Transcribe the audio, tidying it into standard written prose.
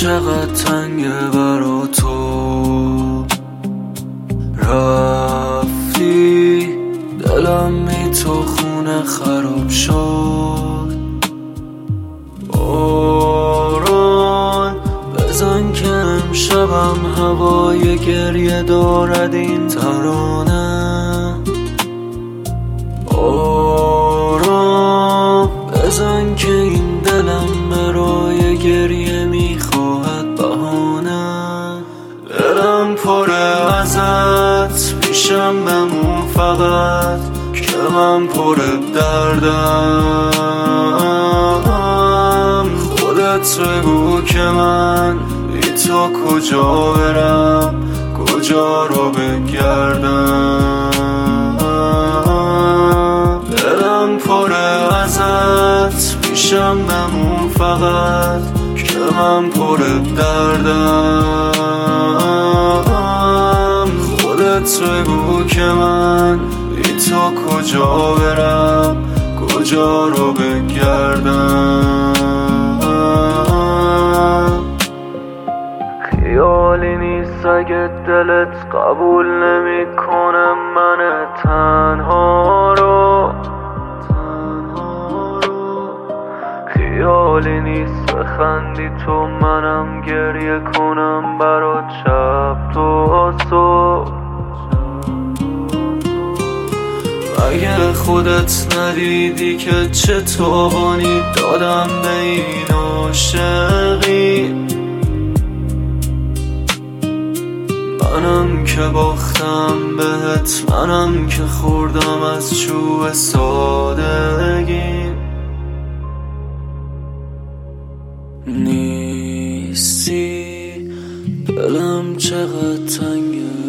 چقدر تنگه برا تو، رفتی دلم بی تو خونه خراب شد. باران بزن که امشبم هوای گریه دارد این ترانه. آرام بزن که این دلم برای گریه میخواهد بهانه. دلم پره ازت پیشم بمون فقط که من پره دردم. خودت بگو که من بی تو کجا برم، کجا رو بگردم. دلم پره ازت پیشم بمون فقط که من پره دردم. خودت بگو که من بی تو کجا برم، کجا رو بگردم. خیالی نیست اگه دلت قبول نمی کنم من تنها رو. خیالی نیست بخندی تو منم گریه کنم برات شب تا صبح. اگه خودت ندیدی که چه تاوانی دادم به این عاشقی، منم که باختم بهت، منم که خوردم از چوب سادگی. نیستی دلم چقدر تنگه